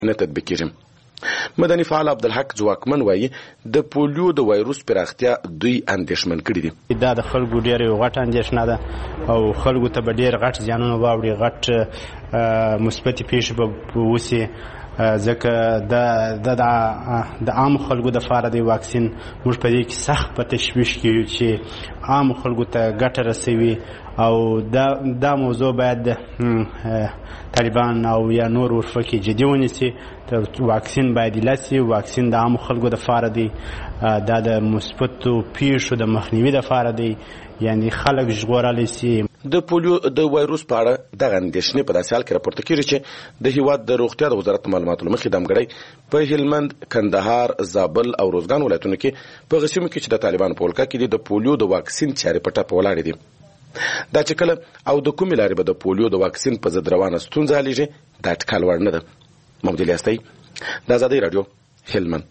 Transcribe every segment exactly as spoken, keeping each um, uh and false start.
نه تطبیق کیږي. مدني فعال عبدالحق ځواکمن وایي د پولیو د وایروس پراختیا دوی اندېښمن کړي دي. دا د خلکو ډېر یو غټ اندېښنه ده او خلکو ته به ډېر غټ زیانونه واوړي، غټ مثبتې پیښې به وشي، ځکه د عامو خلکو دپاره د واکسین موږ په دې کې سخت په تشویش کې یو چې عامو خلکو ته ګټه رسوي او دا دا موضوع باید طالبان او یا نور ورفقې جدي ونیسي. واکسین باید ایله سي، واکسین د عامو خلکو دپاره دی، دا د مثبتو پیښو د مخنیوي دپاره دی، یعنی خلک ژغورلی سي. د پولیو د وایروس په اړه دغه اندېښنې په داسې حال کې راپورته کېږي چې د هېواد د روغتیا د وزارت معلوماتو له مخې دمګړی په هلمند، کندهار، زابل او روزګان ولایتونو کې په هغه سیمو کې چې د طالبانو په ولکه کې دي د پولیو د واکسین چارې په ټپه ولاړې دي. دا چې کله او د کومې لارې به د پولیو د واکسین په ضد روانه ستونزه حلېږي دا ټکال وړ نه ده. محمد الیاستی، د ازادۍ راډیو، هلمند.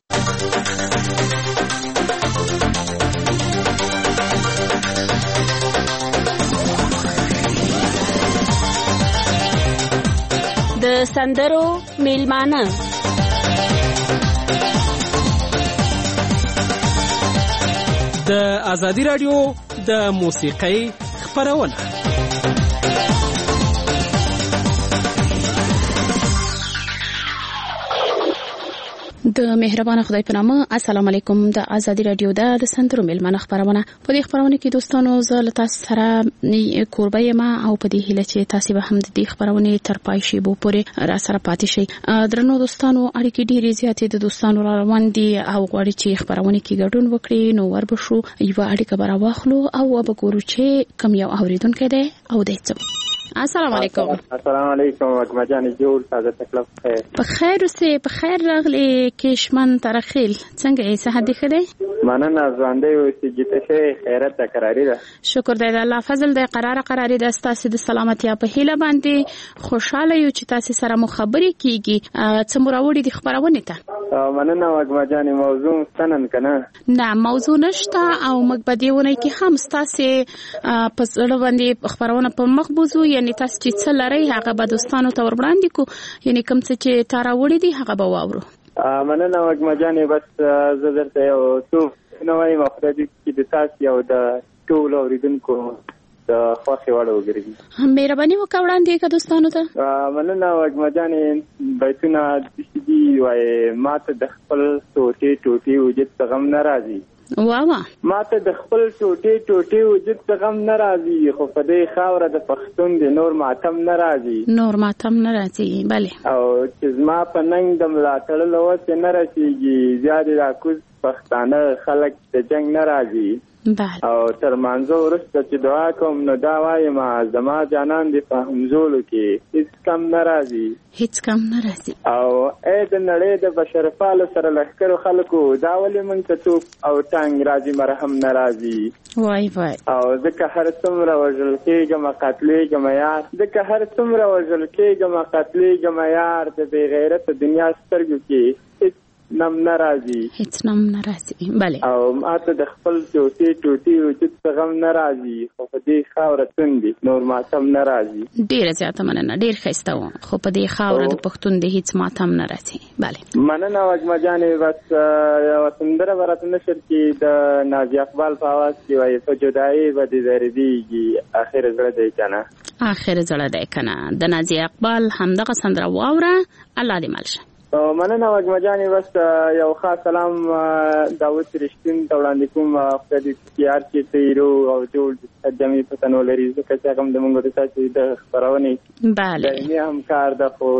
د سندرو میلمانه د ازادۍ راډیو د موسیقۍ خپرونه. د مهربان خدای په نامه. السلام علیکم. د ازادي رادیو د سندرو میلمانه خبرونه. په دې خبرونه کې دوستانو زه له تاسو سره کوربه یم او په دې هیله چې تاسو به هم د دې خبرونه تر پای شي بو پورې را سره پاتې شي. درنو دوستانو، اړیکې ډېرې زیاتې د دوستانو را روان دي او غواړي چې خبرونه کې ګډون وکړي، نو وربشو یو اړیکه به راواخلو او به ګورو چې کوم یو اوریدونکی دی او دی څه. السلام علیکم. السلام علیکم اکمه جان، جوړ تازه تکلیف خیر. په خیر اوسې. په خیر راغلی کشمن ترخیل. څنګه یې؟ صحت دې ښه دی؟ مننه. ژوندی اوسې، جته ښه، خیرت ده، قراري ده. شکر دی د الله فضل دی. قراره قراري ده. ستاسو د سلامتیا په هیله باندې خوشاله یو چې تاسو سره مو خبرې کیږي. څه مو راوړي د خبرونه ته؟ مننه اکمه جان. موضوع ستنن کنه؟ نه، موضوع نشته او موږ په دې ونه کې هم ستاسو په ځړ باندې خبرونه په مخ بوزو، یعنی تاسو چې څه لري هغه به دوستانو ته ورباندې کو، یعنی کوم څه چې تا راوړي دي هغه به واورو. مننه اکمه جان. بس زه درته یو څه نه وایم، خدای دې چې د تاسو یو د ټولو اوریدونکو د خوښې وړ وګرځي. مهرباني وکړه وړاندې که دوستانو ته. مننه اکمه جان. بیتونه داسې دي وایي ماته د خپل ټوټې ټوټې وجود ته غم نه راځي. واوا ماته د خپل ټوټې ټوټې وجود ته غم نه راځي، خو په دې خاوره د پښتون د نور ماتم نه راځي. نور ماتم نه راځي. بله. او چې زما په ننګ د ملاتړ له وسې نه رسېږي، زیادې راکوز پښتانه خلک د جنګ نه راځي. بله. او تر مانځه وروسته چې دعا کوم نو دا وایم زما جانان دې په همزولو کې هیڅ کم نه راځي. هیڅ کم نه راځي. او ای د نړۍ د بشرپالو سره لښکرو خلکو دا ولې موږ ته توپ او ټانګ راځي مرهم نه راځي. وای وای. او ځکه هر څومره وژل کېږم قتلېږم یار، ځکه هر څومره وژل کېږم قتلېږم یار، د بې غیرته دنیا سترګو کې هیڅ نم نه راځي. هیڅ نم نه راځي. بله. او ماته د خپل ټوټې ټوټې وجود څه غم نه راځي، خو په دې خاوره څنډې نور ماتم نه راځي. ډېره زیاته مننه. ډېر ښایسته و. خو په دې خاوره د پښتون د هیڅ ماتم نه راځي. بله. مننه وږمه جانې. بس یوه سندره به راته نشر کې د نازي اقبال په اواز کې وایي په جدایي به دې ځرېدېږي اخر زړه دی که نه. اخر زړه دی که نه. د نازي اقبال همدغه سندره واوره. الله دې مل شه. مننه وږمه جانې. بس یو خاص سلام داود رښتین ته وړاندې کوم. خدای دې تیار کړي ته هیرو او جوړ جمعي په تن ولري، ځکه چې هغه هم زموږ د تاسو د خپرونې دایمي همکار ده، خو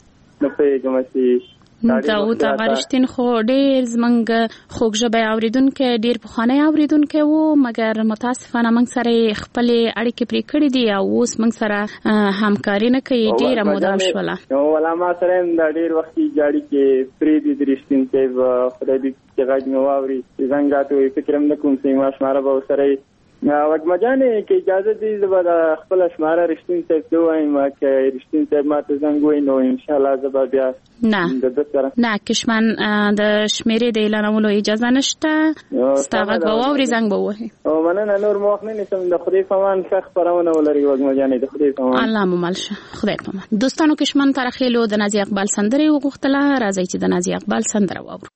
نه پوهېږم چې داود غرشتین خو ډیر زمنګ خوږ ژبه اوریدونکو، ډیر پخوانی اوریدونکو وو، مګر متاسفانه موږ سره خپل اړیکې پرې کړې دي او اوس موږ سره همکاري نه کوي. ډیره موده وشوله. نو ولا ما سره د ډیر وخت جاړي کې پرې دي درشتین ته خدای دې چې غږ نو واوري څنګه ته فکر هم نه کوم چې ما شماره به سره وګما جانې کې اجازه دي زه به خپل شماره رښتین صاحب ته وایم چې رښتین صاحب ماته زنګ ووایي نو انشاءالله زه به بیا نه د ده سره نه کشمن د شمیرې د اعلانولو اجازه نشته ستا غږ به واوري زنګ به ووهي او مننه نور مو وخت نه نیسم د خدای په امان ښه خپرونه ولري وګما جانې د خدای په امان الله مو مل شه خدای په امان دوستانو کشمن ترخیلو د نازي اقبال سندرې وغوښتله راځي چې د نازي اقبال سندره واورو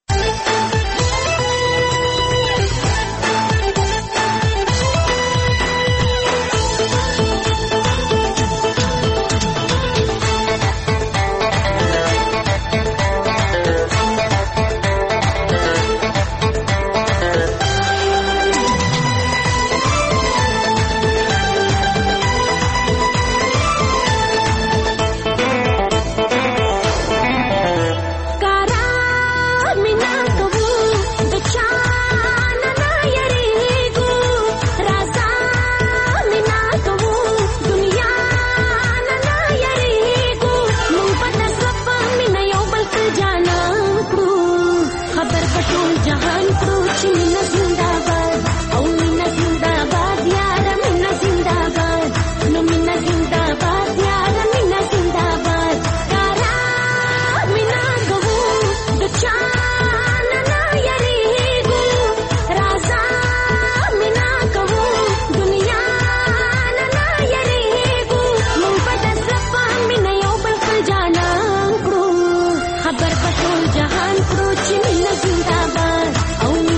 خبر پټول جهان پروچ مين زنده‌باد او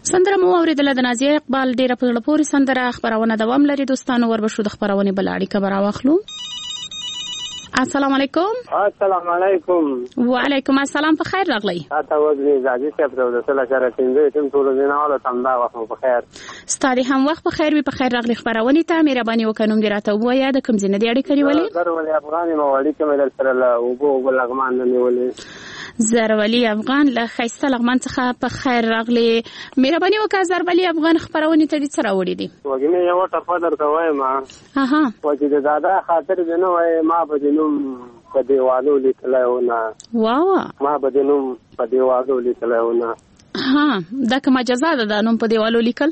سندره مو اوریدله د نازیه اقبال ډیره په زړه پورې سندره. خبرونه دوام لري دوستانو، وربشو د خبرونې بل اړیکه به راواخلو. السلام علیکم. السلام علیکم. وعلیکم السلام. په خیر راغلی. تاسو وګورئ زاجي صاحب د سره سره څنګه تم ټول دیناله تم دا وخت په خیر. ستاسو هم وخت په خیر وي. په خیر راغلی خبرونه ته مهرباني وکړم دی راته وایي د کوم ځای نه دی اړیکه نیولې؟ زرولي افغاني موالي کې مې سره له وګو بلغمان نه نیولې. زرولي افغان له خیسته لغمان څخه په خیر راغلی. مهرباني وکړه زرولي افغان خبرونه ته دې سره وړي دي. وګینه یو ټپه درته وایم. اها. وګی د دادا خاطر دنه وای ما بدنوم په دیوالو لیکلایونه. واو. ما بدنوم په دیوالو لیکلایونه. ها دا کومه جزا ده د نوم په دیوالو لیکل؟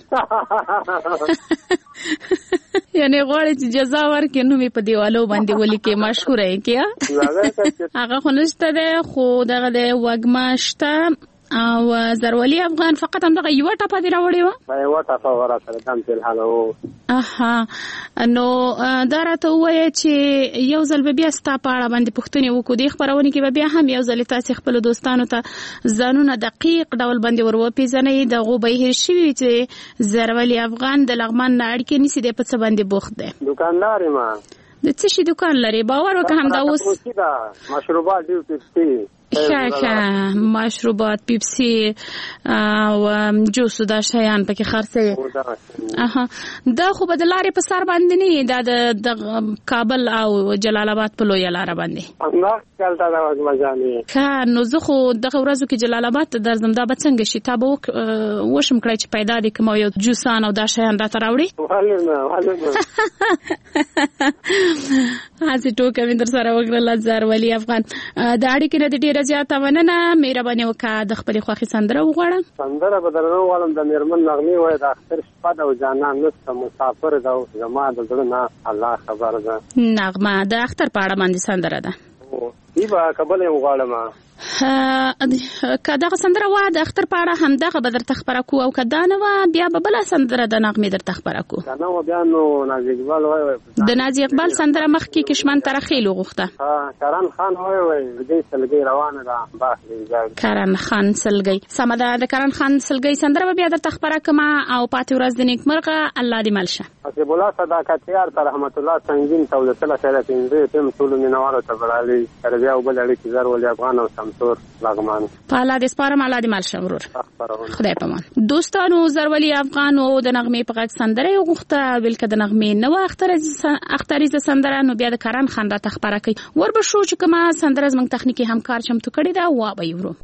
یعنی غواړي چې جزا ورکړي نو می په دیوالو باندې ولیکي مشهور یې کیا هغه خو نشته ده خو دغه د وګماشته او زرولي افغان فقط هم دغه یو ټاپه دی راوړی و یو ټاپه ورته دم په حال او اها نو دا راته وایي چې یو ځل بیا ستا په اړه باندې پوښتنه وکړو د خبرونه کې بیا هم یو ځل تاسو خپل دوستانو ته ځانونه دقیق ډول باندې وروپیژنئ د غوبې هر شي چې زرولي افغان د لغمان اړیکې نسی د پڅ باندې بوخت ده دکاندار ما د څه شي دکان لري باور وکړه هم دا اوس مشروبات دی پستی ښه مشروبات پیپسي او جوس دا شیان پکې خرڅي اها دا خو به د لارې په سر باندې نه دا د کابل او جلال آباد په لوی لار باندې الله کلته دا وځمځاني ښه نو زه خو دغه ورځو کې جلال آباد ته درځم دا به څنګه شي تا به وشم کړی چې پیدا دي کوم یو جوسان او دا شیان راته راوړي والله والله هڅه ټوکه مې در سره وکړله زرولي افغان د اړیکې نه د ډېره زیاته مننه مهرباني وکړه د خپلې خوښې سندره وغواړه. سندره به درنه وغواړم د میرمن نغمې وایي د اختر شپه ده او جانان نسته مسافر ده او زما د زړه نه الله خبر ده. نغمه د اختر په اړه باندې سندره ده. ای به کبل یې وغواړم که دغه سندره وه د اختر په اړه همدغه به درته خبره کو او که دا نه وه بیا به بله سندره د نغمې درته خبره کو. که نه وه بیا نو نازي اقبال وایي د نازي اقبال سندره مخکې کشمن ترخیل وغوښته. کرن خان وایي وایي دې سلګۍ روانه ده باخلي کرن خان سلګۍ سمه ده د کرن خان سلګۍ سندره به بیا درته خبره کړم او پاتې ورځ د نیکمرغه الله دې مل شه. حسب الله صداقت یار ته رحمت الله سنگین ته د سره سره پنځه تم ټول مینوالو ته بلالي تر بیا وبل اړیکې زرولي افغان او سمسور لغمان په الله دې سپارم الله دې مل شه ورور خدای پامان. دوستانو زرولي افغان او د نغمې په غږ سندره وغوښته بلکې د نغمې نو اختریزه سندره نو بیا د کرن خان را تخبره کوي ور به شو چې کومه سندره زمنګ تخنیکی همکار چمتو کړی دا وا به یورو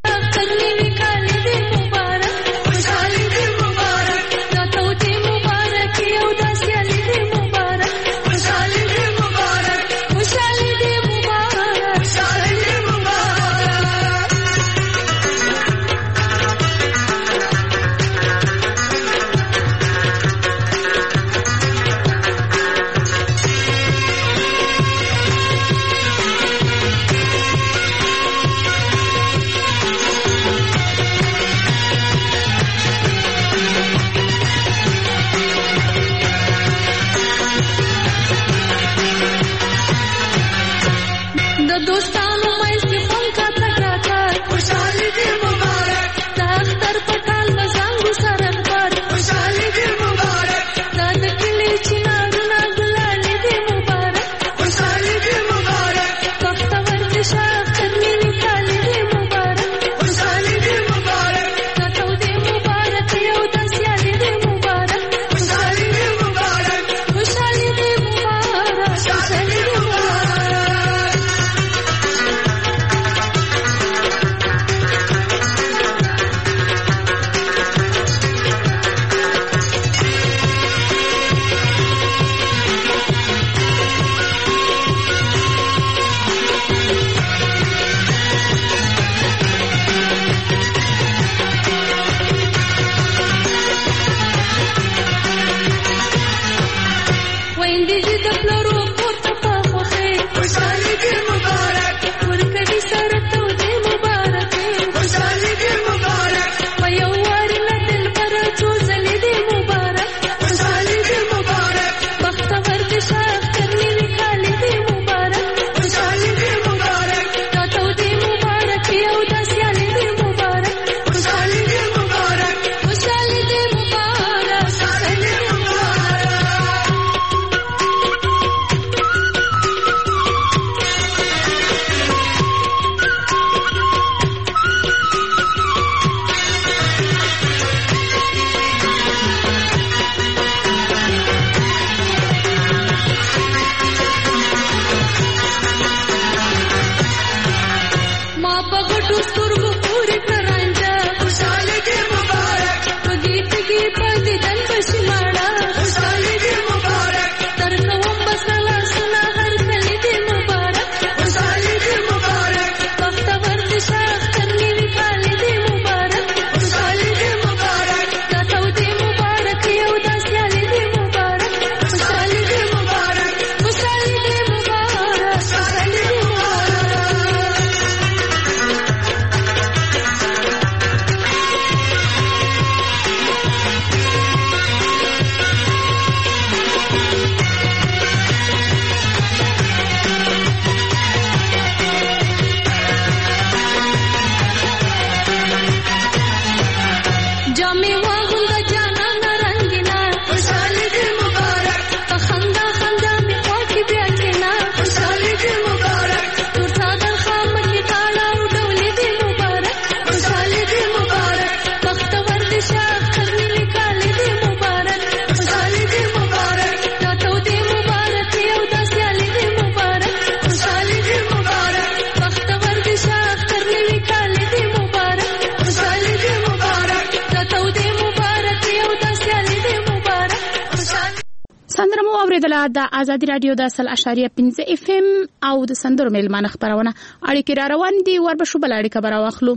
جامې واغونده جانانه رنګینه خوشحالي دې مبارک په خندا خندا مې خوا کې بیا کېنه خوشحالي دې مبارک تور څادر خامکې تاړه او ډولې دې مبارک خوشحالي دې مبارک بختور دې شه اختر مې لیکالې دې مبارک خوشحالي دې مبارک دا تودې مبارک یو دا سیالي دې مبارک خوشحالي دې مبارک بختور دې شه اختر مې لیکالې دې مبارک خوشحالي دې مبارک دا تودې مبارک یو دا سیالي دې مبارک خوشحالي سندره مو اوریدله د آزادي رادیو د اصل اشاریه پنځه اف ام او د سندرو میلمانه خبرونه اړیکې را روان دي وربشو بل اړیکه به راواخلو.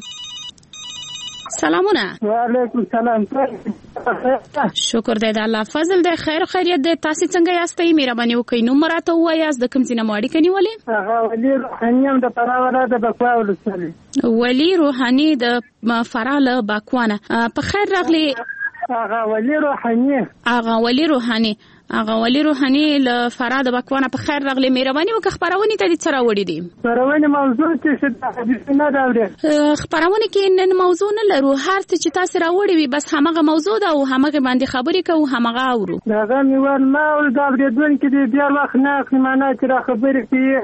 سلامونه. وعلیکم السلام. شکر دی د الله فضل دی. خیر خیریت دی. تاسو څنګه یاستئ؟ مهرباني وکړئ نوم راته ووایاست، د کوم ځای نه مو اړیکه نیولې؟ هغه ولي روحاني ام د فراه ولایت د بکوا ولسوالۍ. ولي روحاني د فراه له باکوانه. په خیر راغلی. هغه ولي روحاني هغه ولي روحاني هغه ولي روحاني له فراه د باکوانه په خیر راغلی. مهرباني وکړه خبرونه ته دې څه راوړي دي؟ خبرونه موضوع چې څه نه دا وړي. خبرونه کې نن موضوع نه لرو، هر څه چې تاسو راوړي وي بس همغه موضوع ده او همغه باندې خبرې کوو، همغه اورو. داغه میوال ما ول دا وړدون کې دې بیا وخت نه اخلي، معنا چې را خبرې کوي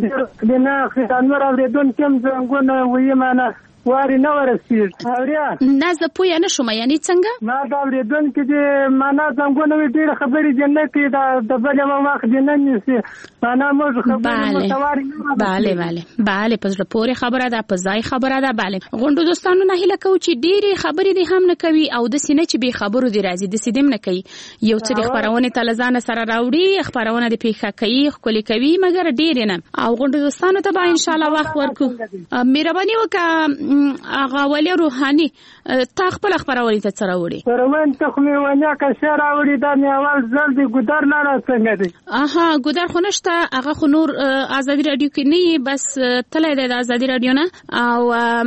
دې نه اخلي. انور وړدون کوم څنګه وایي معنا واري نه ورسید. اوریا نه زه پوه نه شوم، یعنی څنګه؟ ما دا وړدون کې دې معنا څنګه نو ډېر خبرې جنت کې دا د بل ما وخت جنت نشي معنا موږ خبرې متواري نه. bale bale bale پس له پوره خبره ده، په ځای خبره ده. bale غونډو دوستانو نه هیله کوم چې ډېری خبرې دې هم نه کوي او د سینې چې به خبرو دې راځي د سیدم نه کوي. یو څه د خبرونه تلزان سره راوړي، خبرونه دې پیښه کوي، خولي کوي، مګر ډېر نه. او غونډو دوستانو ته به ان شاء الله وخت ورکو. مهرباني وکړه هغه ولي روحاني تا خپل خبرونه ته سره وړي. پروان ته خو مې ونیا کا شعر اوړي دا مې اول ځل دی ګودر نه راڅنګه دی. اها ګودر خو نشته، هغه خو نور آزادي رادیو کې نه بس تلای د آزادي رادیو نه. او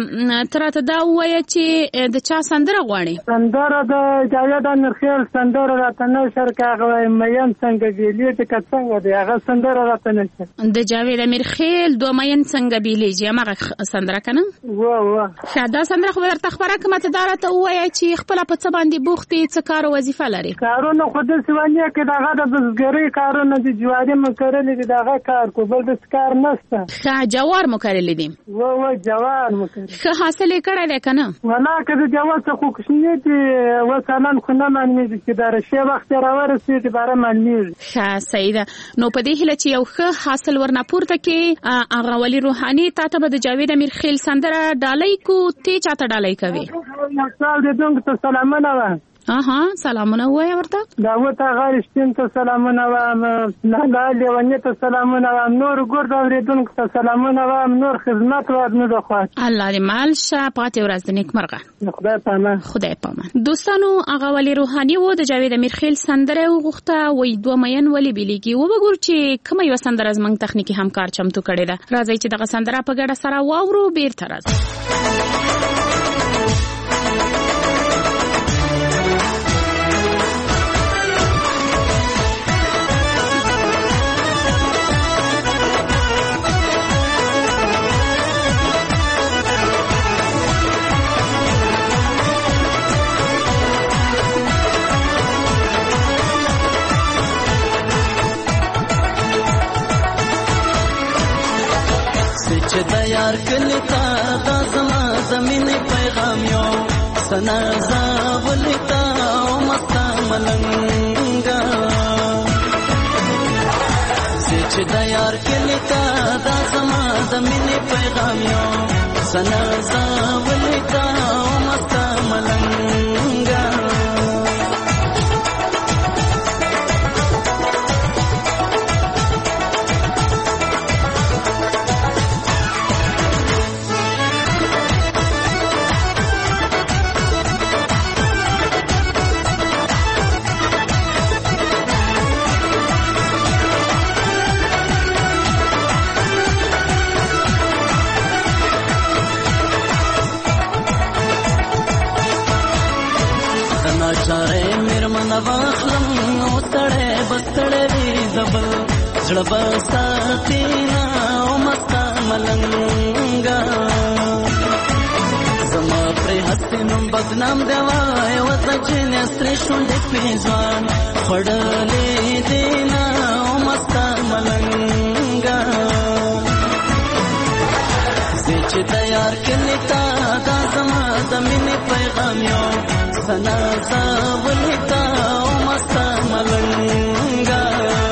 ترته دا وایي چې د چا سندره غواړي؟ سندره د جاوید امیر سندره راته نه شر کاغه مېن څنګه بیلې ته څنګه دی هغه سندره راته نه شر. د جاوید امیر خیل دوه مېن څنګه بیلې هغه سندره کنه؟ وا وا دا سندره خو درته خبره کومه ته دارته وایي چې خپل په څه باندې بوختي څه کار او وظیفه لري؟ کارونه خو د سوانیه کې دغه د بزګری کارونه دي، جواری مو کړلې دي، دغه کار کو بل د کار نشته. ښه جوار مو کړلې دي؟ و و جوار مو کړل. ښه حاصل کړی دی کنه؟ ولا که د جوار څه خو کښنی دي وسالان خو نه معنی دي چې دا شی وخت راورسي دي بار معنی. ښه صحیح ده. نو په دې هله چې یو ښه حاصل ورنه پورته کې هغه ولي روحاني تاسو به د جاوید امیر خیل سندره ډالۍ کو ته چاته ډالۍ کوي؟ مثال دې دونګ ته سلامونه و. اها سلامونه وای ورته. دا وته غارشتین ته سلامونه و، نه لا لیونی ته سلامونه و، نور ګور دا ورېدونکو ته سلامونه و، نور خدمت و نو د خوا. الله دې مال شه پاتې ورځ د نیک مرغه. خدای پامان. خدای پامان. دوستانو هغه ولي روحاني وو د جاوید امیر خیل سندره وغوښته وې دوه مېن ولي بیلېږي و وګور چې کوم یو سندره زمنګ تخنیکی همکار چمتو کړي ده. راځي چې دغه سندره په ګډه سره واورو بیرته راځي. چې د یار کلی تا دا زما زمین پیغام یو سنا زاولی تا او مستا ملنگا چې د یار کلی تا دا زما زمین پیغام یو سنا زاولی تا او مستا ملنگا چاره میرمن واخلم او تړې بستړې دی زبل زړه بساتینا او مستا ملنګا زما پر مستنم بدنام دیوای وځچن استری شونډې پیزوان خړلې دینا او مستا ملنګا چې تیار کړی تا دا زما د مینې پیغام یو سنا زولتا او مستا ملنګا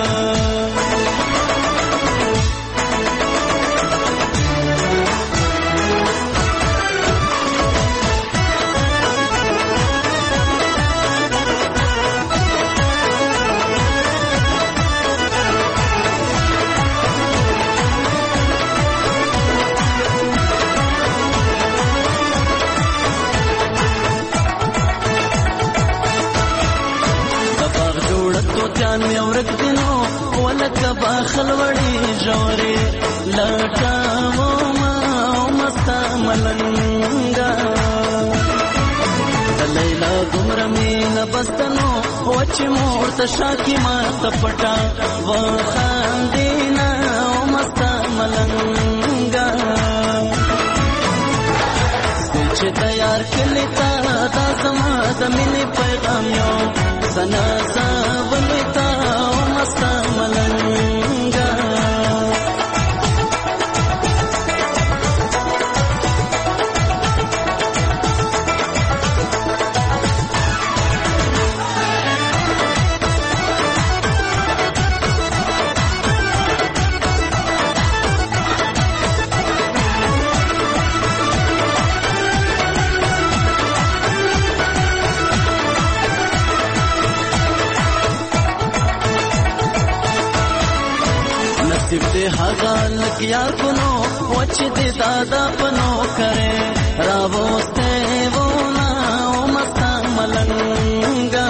جان می ورک دینو ولک باخل وړي جوړي لټاو ما مستا ملنګا لیلا ګمر مين بستنو وچ مور ته شاکي ما تپټا و خاندینا مستا ملنګا چې تیار کړی تا دا سما د مینې پیغام یو سنا زولتا مستا ملنګا हागाल किया कुनो वच दे दादा पनो करे रावोस्ते वो ना ओ मस्ता मलंगा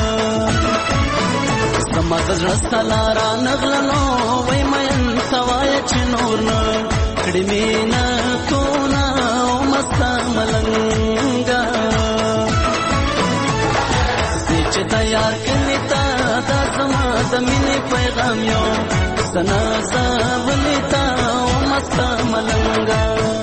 समाज रस्तलारा नगलनो वै मयन सवाय चिनूरना कड़मीना कोना ओ मस्ता मलंगा सिच तैयार कलिता दा समा दमिने पैगाम यो सना सावलिता मस्ता मलंगा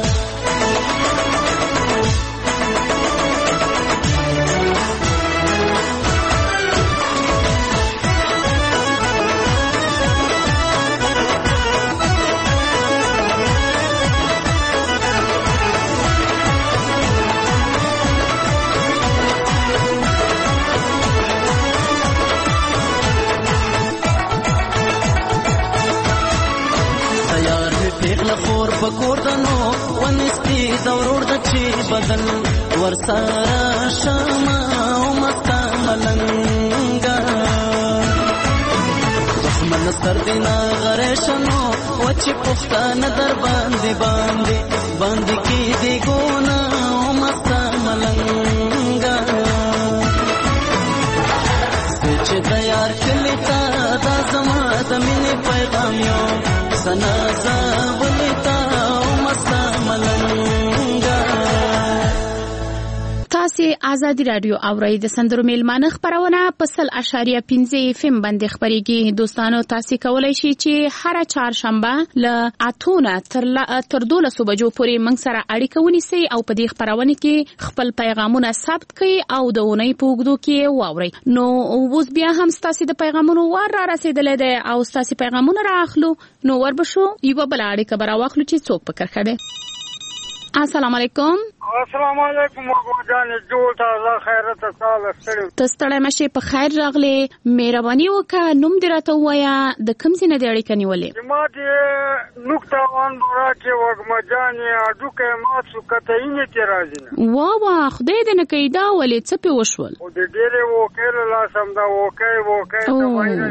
خور بکور دنو ونستی دورور دچی بدل ورسارا شاما مستا ملنگا دخمن سردینا غریشنو وچی پختان در باندی باندی باندی کی دی گونا مستا ملنگا سچ تیار کلیتا دا زما دمینی پیغام یو سنا زولتا مستا ملنګا تاسو آزادی رادیو اورئ د سندرو میلمانه خبرونه په سل اشاریه پنځه اف ام باندې خبريږي. دوستانو تاسو کولای شئ چې هر چهارشنبه ل اتونه تر تر دولسو بجو پورې موږ سره اړیکه ونیسئ او په دې خبرونه کې خپل پیغامونه ثبت کړئ او د اونۍ په اوږدو کې واورئ. نو اوس بیا هم تاسو د پیغامونو وار را رسیدلې ده او تاسو پیغامونه راخلو. نو وربشو یو بل اړیکه برا واخلو چې څوک پکړ کړي. السلام علیکم. السلام علیکم وګورئ جان جوړ تا الله خیرت تعالی ستړي تستړی مشه په خیر راغله. مهرباني وکړه نوم دې راته وایا د کوم ځای نه دی اړیکه نیولې؟ ما دې نقطه وان راکې وګم جان اډوکه ما څو کته یې ته راځي. وا وا خدای دې نه کیدا ولې څه په وشول؟ او دې ډېرې وکړه لا سم دا وکړ وکړ دا وایي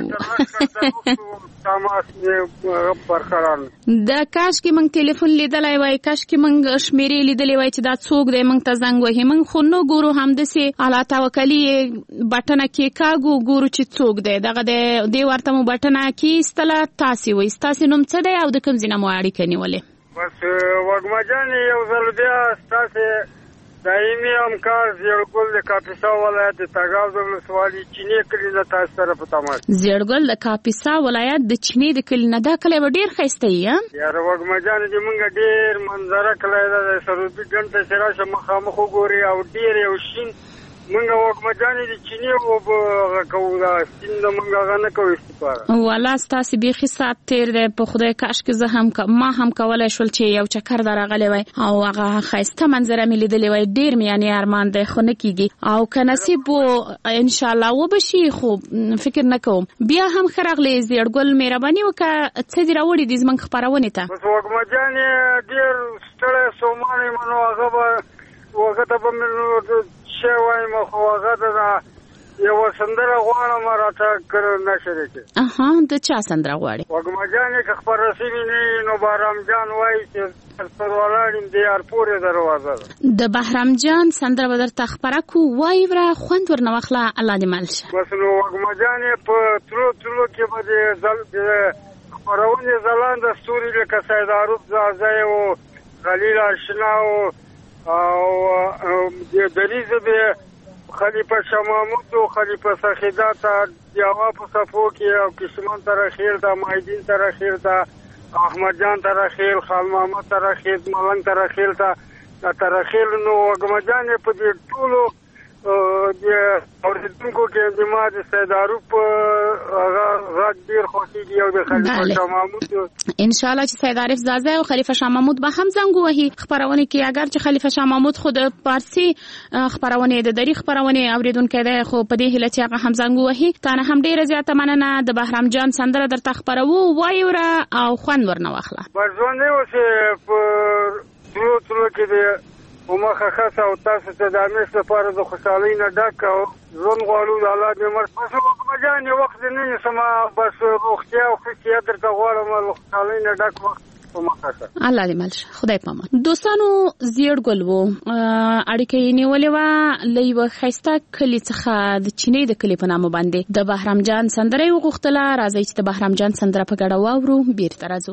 تماس نه برقرار. دا کاش کې مونږ ټلیفون لیدلای وای، کاش کې مونږ شمیرې لیدلې وای چې دا څوک دی مونږ ته زنګ وهي. مونږ خو نو ګورو هم دسي الله توکلی بټنه کې کاګو ګورو چې څوک دی. دغه دی ورته مو بټنه کې استلا تاسو وای تاسو نوم څه دی او د کوم ځای نه مو اړیکه نیولې؟ بس وګما جان یو ځل بیا تاسو دایمي همکار زیړګل د کاپیسا ولایت د تګاو د ولسوالۍ چینې کلي نه تاسو سره په تماس. زیړګل د کاپیسا ولایت د چینې د کلي نه دا کلی به ډېر ښایسته وي. یاره وږمه جانې چې مونږ ډېر منظره کلی ده د سروبي ګڼ ته چې راشه مخامخ وګورې او ډېر یو شین مونږ وږمه جانې د چینې اوبه هغه کوو دا سپین د مونږ هغه نه کوو استفاده. والا ستاسې بیخي ساعت تېر دی په خدای کاشکې زه هم ما هم کولی شول چې یو چکر در راغلی وای او هغه ښایسته منظره مې لیدلې وای. ډېر مې یعنې ارمان دی خو نه کېږي او که نصیب و انشاءالله وبه شي خو فکر نه کوم. بیا هم ښه راغلې زیړګل مهرباني وکړه څه دې راوړي دي زموږ خپرونې ته؟ بس وږمه جانې ډېر ستړی ستومان یم نو هغه به هغه ته به مې شی وایم خو هغه ته یوه سندره غواړم راته نشر کړي. اها د چا سندره غواړې؟ وږمه جانې که خپره سوي نه وي نو بهرام جان وایي چې پر ولاړ یم د یار پورې دروازه ده. د بهرام جان سندره به درته خپره کړو وایي وره خوند ورنه واخله الله دې مل شه. بس نو وږمه جانې په تلو تلو کې به د خپرونې ځلانده ستوري لکه سید عروف زازی و خلیل اشنا و او دریزه به خلیفه شاه محمود و خلیفه سخیدا تا جواب صفو کې او کشمان تر خیر تا مایدین تر خیر تا احمد جان تر خیر خال محمد تر خیر ملنګ تر خیر تا تر خیر نو وګم جان په دې ټولو د اوریدونکو کې د ما د سید عروف هغه غږ ډیر خوښیږي او د خلیفه شاه محمود ان شاء الله چې سید عارف زازی او خلیفه شاه محمود به هم زنګ وهي خبرونه کې اگر چې خلیفه شاه محمود خود پارسی خبرونه د دری خبرونه اوریدونکو ده خو په دې هله چې هغه هم زنګ وهي تانه هم ډیره زیاته مننه. د بهرام جان سندره درته خبرو وایو او خوند ورنه واخله. برځونه اوسه په ټول ټول کې د ومخه خاصه او تاسو ته د امیش لپاره د خوشحالۍ نه ډک او ژوند غواړو د الله دې مر بس وګمه جان وخت نه سما بس روغتیا او خوشحالي درته غواړم د خوشحالۍ نه ډک وخت الله دې مل شه خدای پامان. دوستانو زیړګل وو اړیکې نیولې وه له یوه ښایسته کلي څخه د چینې د کلي په نامه باندې د بهرام جان سندره یې وغوښتله. راځئ چې د بهرام جان سندره په ګډه واورو بیرته راځو.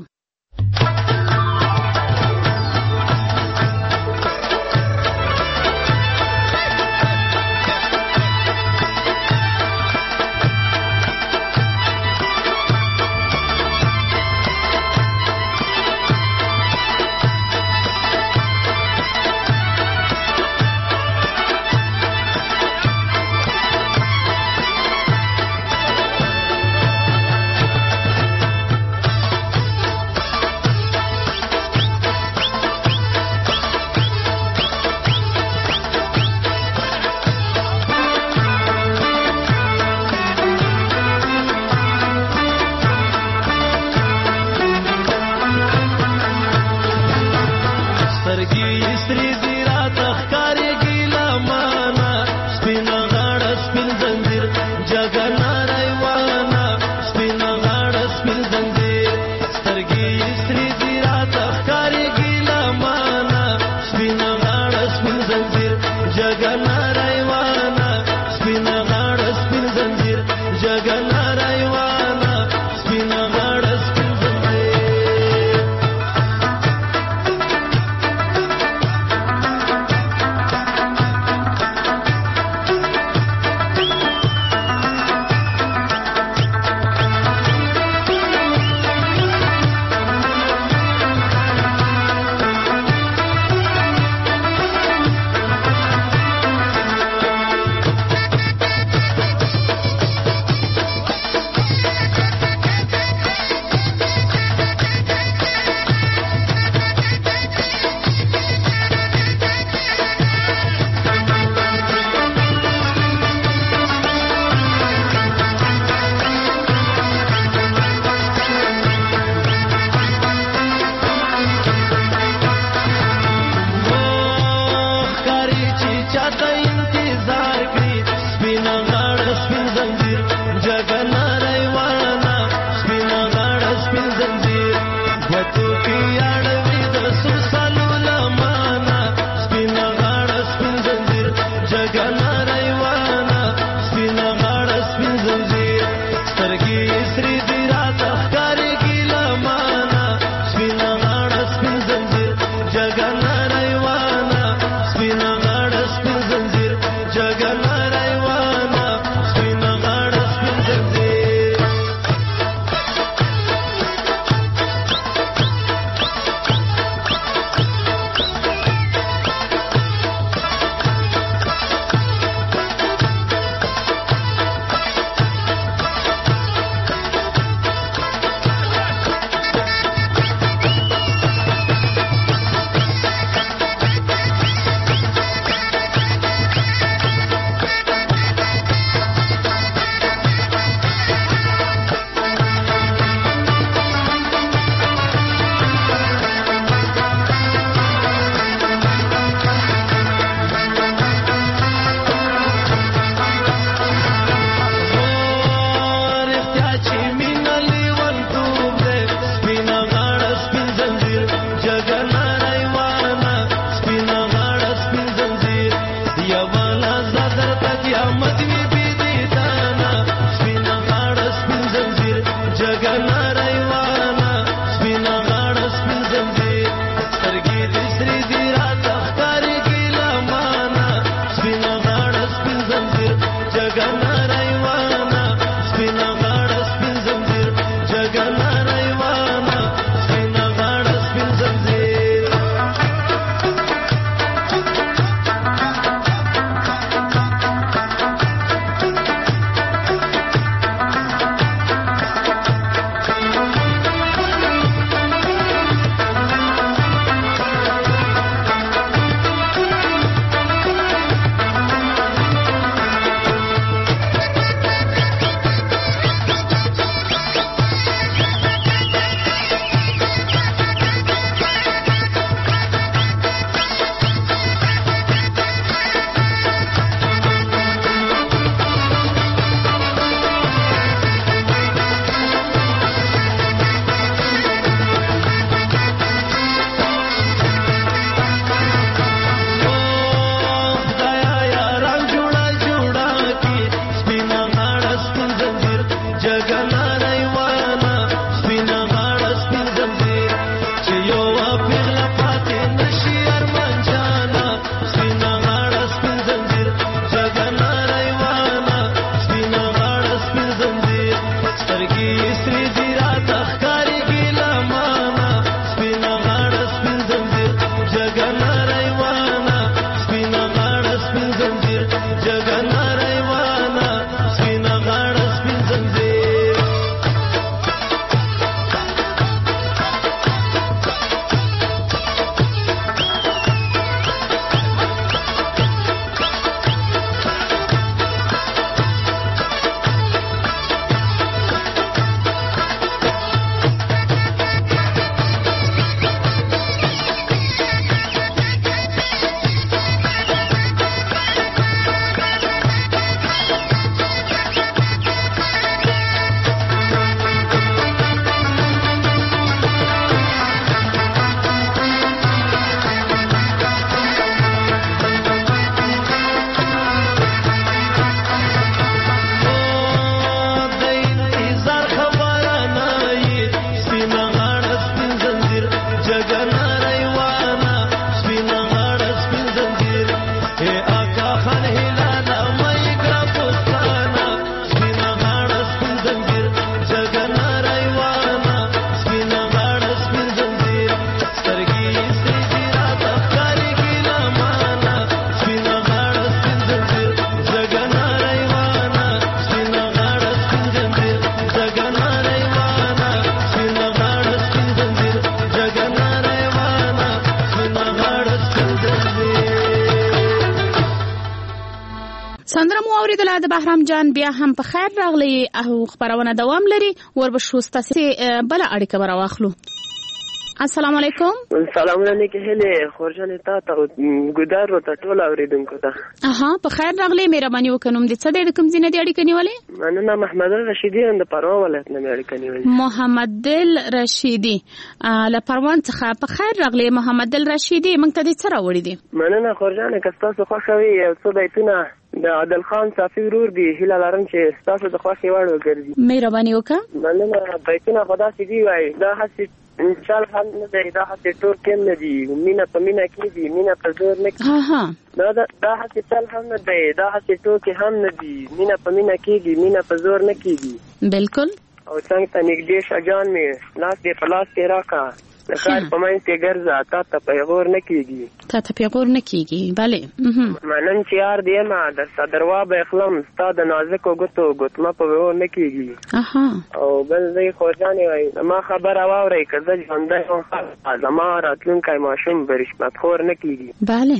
سندره مو اوریدله د بهرام جان بیا هم په خیر راغلی او خبرونه دوام لري وربشو ستاسو بل اړیکه به راواخلو. السلام علیکم. سلام علیکم هله خورجان تا ته ګدار ته ټول اوریدونکو ته. اها په خیر راغلی مهرباني وکړم د څه د کوم ځینې د اړیکه نیولې؟ مننه محمد رشیدی د پروان ولایت نه اړیکه نیولې. محمد دل رشیدی له پروان څخه په خیر راغلی محمد دل رشیدی موږ ته د څه راوړی دي؟ مننه خورجان که تاسو خوښوي یو څه بیتونه د عادل خان صافی ورور دی هیله لرم چې تاسو د خوښي وړ وګرځي. مهرباني وکړه. مننه بیتونه خدا سي دی وای دا هسي انشال هم نه دی دا هسي ټول کېم نه دی مینا په مینا کې دی مینا په زور نه ها ها دا دا هسي چل هم نه دی دا هسي ټول کې هم نه دی مینا په مینا کې دی مینا په زور نه کېږي. بالکل. او څنګه ته نږدې شجان می لاس دې په لاس کې راکا د کار په ماین کې ګرځا تا ته پیغور نه کېږي تا ته پیغور نه کېږي. بله منن چې یار دې ما د صدروا به اخلم ستا د نازک وګتو ګتما په ور نه کېږي. اها او بل دې خورجانې وای ما خبر واوري کزه ژوندۍ هم زما راتلونکی ماشوم برشمت خور نه کېږي. بله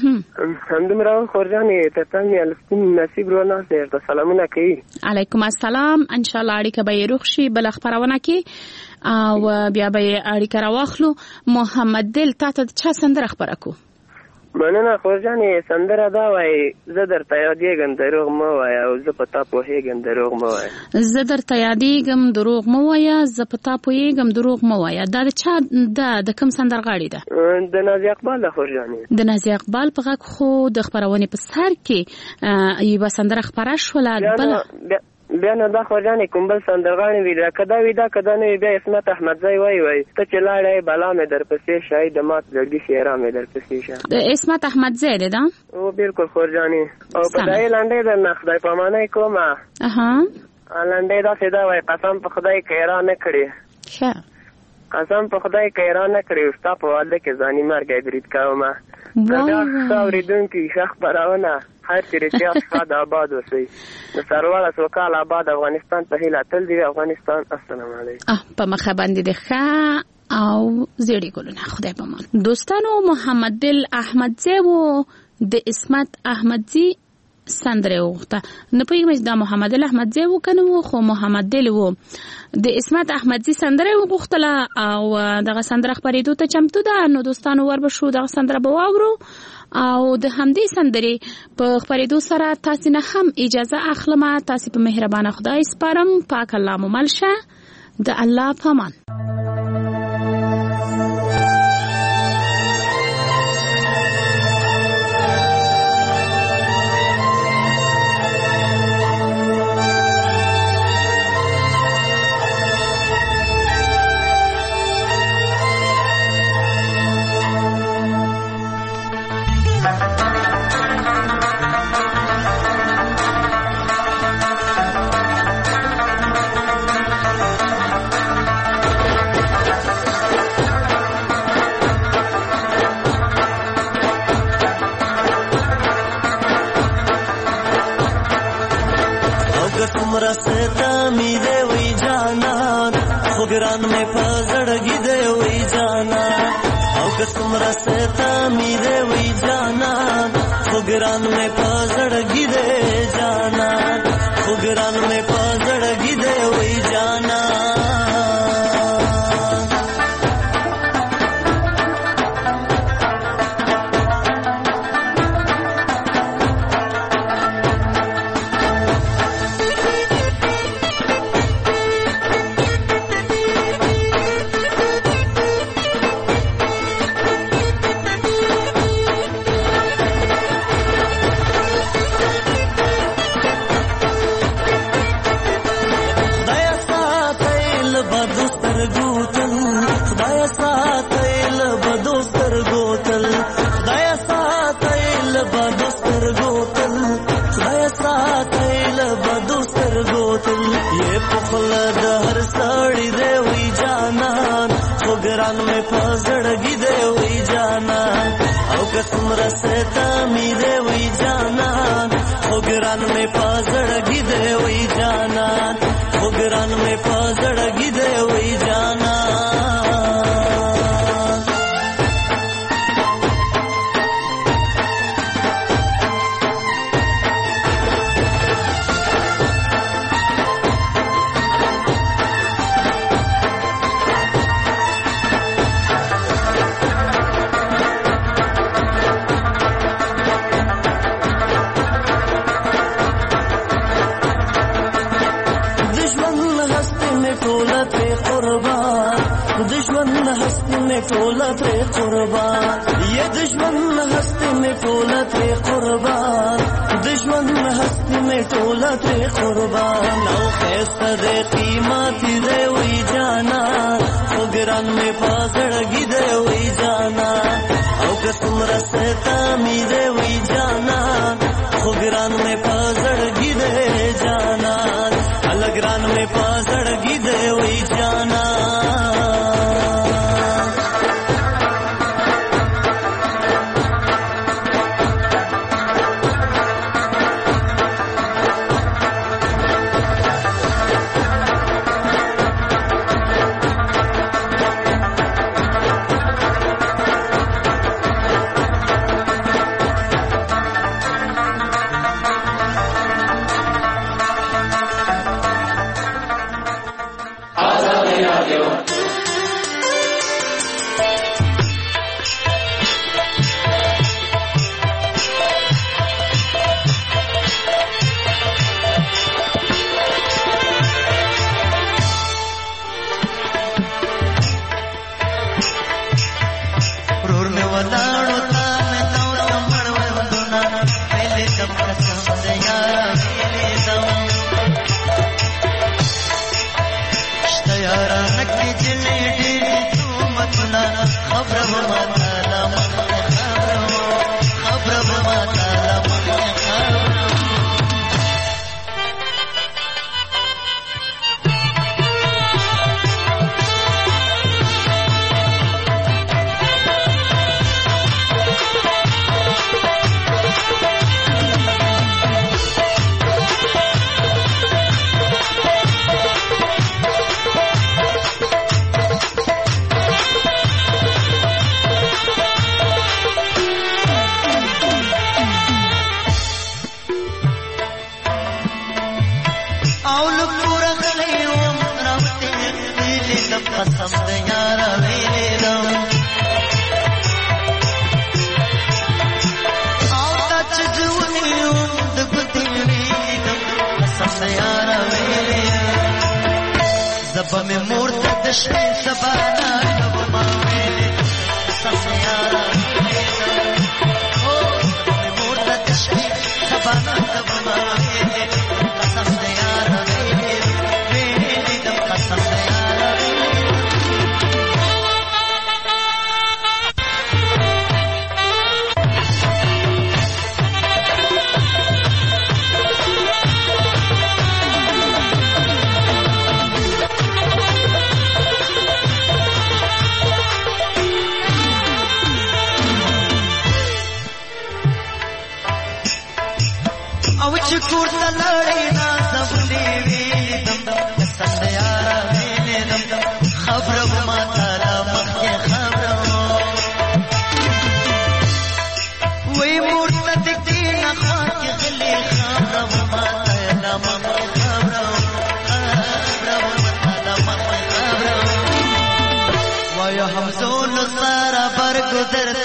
همدومره خورجانې ته څنګه السپین نصیب رونه درته سلامونه کوي. علیکم السلام ان شاء الله اړیکه به روغ شي بل خبرونه کې او بیا به اړیکه راواخلو. محمد دل تا ته چا سندره خبره کو؟ مننه خورجانې سندره دا وای زه درته یادېږم دروغ مه وایه او زه په تا پوهېږم دروغ مه وایه. زه درته یادېږم دروغ مه وایه زه په تا پوهېږم دروغ مه وایه. دا د چا ده د کوم سندرغاړي ده؟ د نازي اقبال ده خورجانې. د نازي اقبال په غږ خو د خپرونې په سر کې یوه سندره خپره شوله. بله بیا نو دا خورجانې کوم بل سندرغاړي وي که دا وي دا که دا نه وي بیا عصمت احمدزی وایي وایي ته چې لاړی بلا مې درپسې شای د مات زړګي شعرا مې درپسې شه. د عصمت احمدزی دی دا؟ او بالکل خورجانې او په دای لنډۍ درنه خدای پامانۍ کومه. اها لنډۍ داسې دا وایي قسم په خدای که یې را نه کړې ښه قسم په خدای که یې را نه کړې ستا په واده کې ځاني مرګی برید کومه. د بیا ښه اورېدونکي ښه خپرونه هر چیرې چې اشفاد آباد اوسئ د سرلوړه سوکال آباد افغانستان په هیله تل دی افغانستان. السلام علیکم. په مخه باندې د ښه او زیړې ګلونه خدای پامان. دوستانو محمد دل احمدزی و د عصمت احمدزی سندره وغوښته. نه پوهېږم چې دا محمد دل احمدزی و که نه و خو محمد دل و د عصمت احمدزی سندره وغوښتله او دغه سندره خپرېدو ته چمتو ده. نو دوستانو وربشو دغه سندره به واورو او د همدې سندرې په خپرېدو سره تاسې نه هم اجازه اخلم. تاسې په مهربانه خدای سپارم. پاک الله مو مل شه. د الله په امان. رستا می دے وی جانا خو ګران مې په زړګي دے وی جانا او قسم رستا می دے وی جانا خو ګران مې په زړګي دے جانا خو ګران مې په زړګي دے وی جانا رستا می دے وی جانا خو ګران مې په زړګي دے وی جانا خو ګران مې په زړګي دے وی جانا میں ټوله ترې قربان یې د ژوند هستي مې ټوله ترې قربان د ژوند هستي مې ټوله ترې قربان او ښایسته دی قیمت دی وی جانا خو ګران مې په زړګي دی وی جانا او که څومره ستا مې دی وی جانا خو ګران مې په زړګي دی جانا هله ګران مې په زړګي دی وی جانا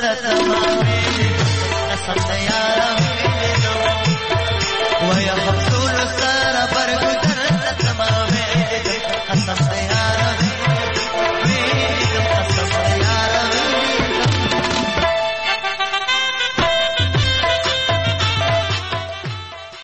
ويا